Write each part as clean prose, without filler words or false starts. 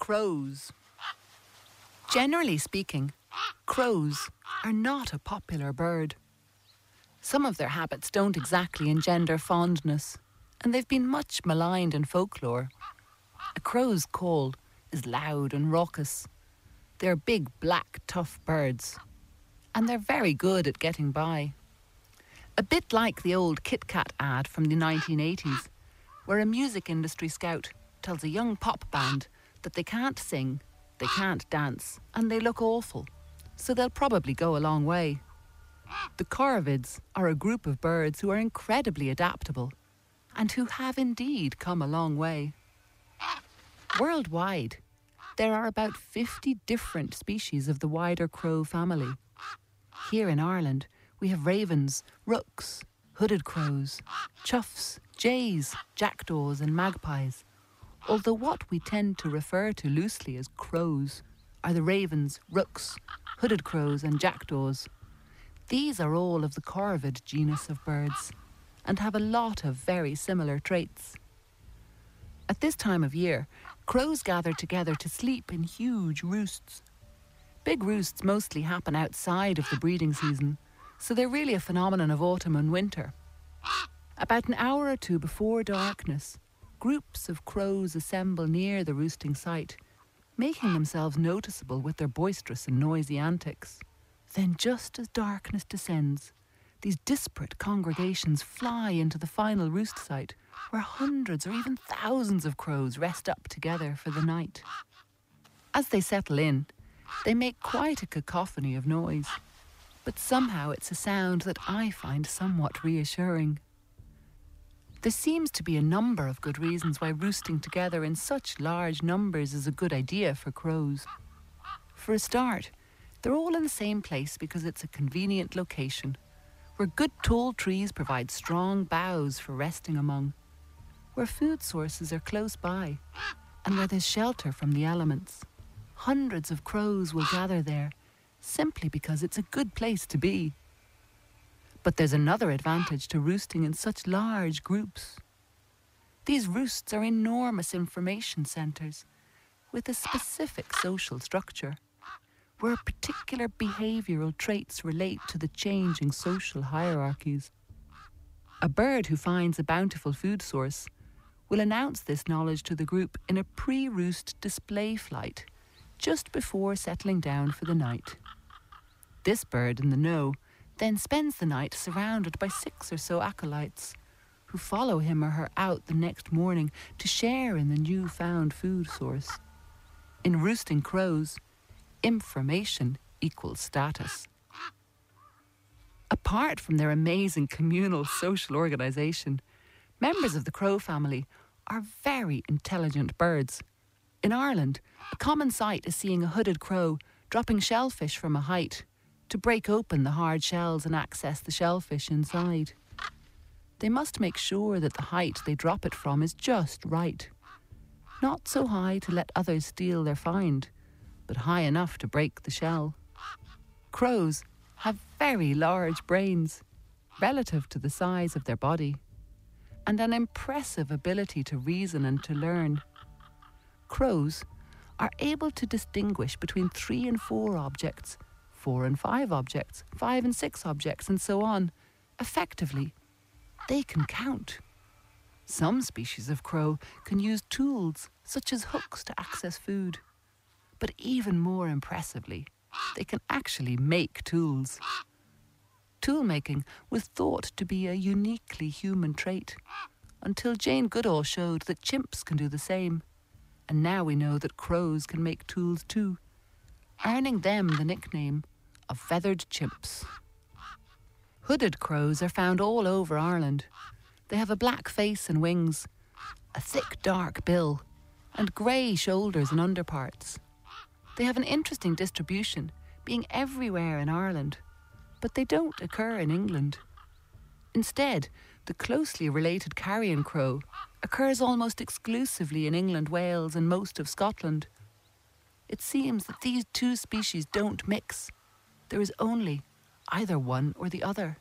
Crows. Generally speaking, crows are not a popular bird. Some of their habits don't exactly engender fondness, and they've been much maligned in folklore. A crow's call is loud and raucous. They're big, black, tough birds, and they're very good at getting by. A bit like the old Kit Kat ad from the 1980s, where a music industry scout tells a young pop band that they can't sing, they can't dance, and they look awful, so they'll probably go a long way. The corvids are a group of birds who are incredibly adaptable and who have indeed come a long way. Worldwide, there are about 50 different species of the wider crow family. Here in Ireland, we have ravens, rooks, hooded crows, choughs, jays, jackdaws and magpies, although what we tend to refer to loosely as crows are the ravens, rooks, hooded crows and jackdaws. These are all of the corvid genus of birds and have a lot of very similar traits. At this time of year, crows gather together to sleep in huge roosts. Big roosts mostly happen outside of the breeding season, so they're really a phenomenon of autumn and winter. About an hour or two before darkness, groups of crows assemble near the roosting site, making themselves noticeable with their boisterous and noisy antics. Then just as darkness descends, these disparate congregations fly into the final roost site, where hundreds or even thousands of crows rest up together for the night. As they settle in, they make quite a cacophony of noise, but somehow it's a sound that I find somewhat reassuring. There seems to be a number of good reasons why roosting together in such large numbers is a good idea for crows. For a start, they're all in the same place because it's a convenient location, where good tall trees provide strong boughs for resting among, where food sources are close by, and where there's shelter from the elements. Hundreds of crows will gather there, simply because it's a good place to be. But there's another advantage to roosting in such large groups. These roosts are enormous information centres, with a specific social structure, where particular behavioural traits relate to the changing social hierarchies. A bird who finds a bountiful food source will announce this knowledge to the group in a pre-roost display flight, just before settling down for the night. This bird in the know then spends the night surrounded by 6 or so acolytes, who follow him or her out the next morning to share in the newfound food source. In roosting crows, information equals status. Apart from their amazing communal social organisation, members of the crow family are very intelligent birds. In Ireland, a common sight is seeing a hooded crow dropping shellfish from a height to break open the hard shells and access the shellfish inside. They must make sure that the height they drop it from is just right. Not so high to let others steal their find, but high enough to break the shell. Crows have very large brains, relative to the size of their body, and an impressive ability to reason and to learn. Crows are able to distinguish between 3 and 4 objects, 4 and 5 objects, 5 and 6 objects, and so on. Effectively, they can count. Some species of crow can use tools, such as hooks, to access food. But even more impressively, they can actually make tools. Tool-making was thought to be a uniquely human trait, until Jane Goodall showed that chimps can do the same. And now we know that crows can make tools too, earning them the nickname of feathered chimps. Hooded crows are found all over Ireland. They have a black face and wings, a thick dark bill, and grey shoulders and underparts. They have an interesting distribution, being everywhere in Ireland, but they don't occur in England. Instead, the closely related carrion crow occurs almost exclusively in England, Wales, and most of Scotland. It seems that these two species don't mix. There is only either one or the other.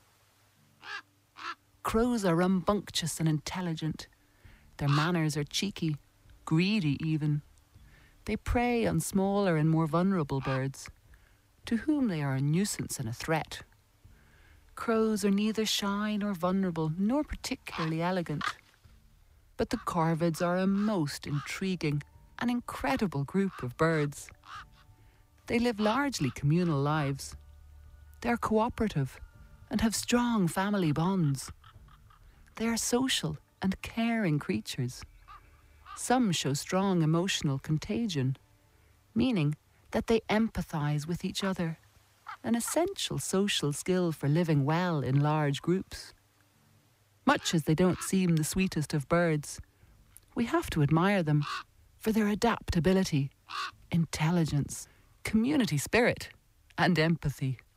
Crows are rambunctious and intelligent. Their manners are cheeky, greedy even. They prey on smaller and more vulnerable birds, to whom they are a nuisance and a threat. Crows are neither shy nor vulnerable, nor particularly elegant. But the corvids are a most intriguing and incredible group of birds. They live largely communal lives. They are cooperative and have strong family bonds. They are social and caring creatures. Some show strong emotional contagion, meaning that they empathize with each other, an essential social skill for living well in large groups. Much as they don't seem the sweetest of birds, we have to admire them for their adaptability, intelligence, community spirit, and empathy.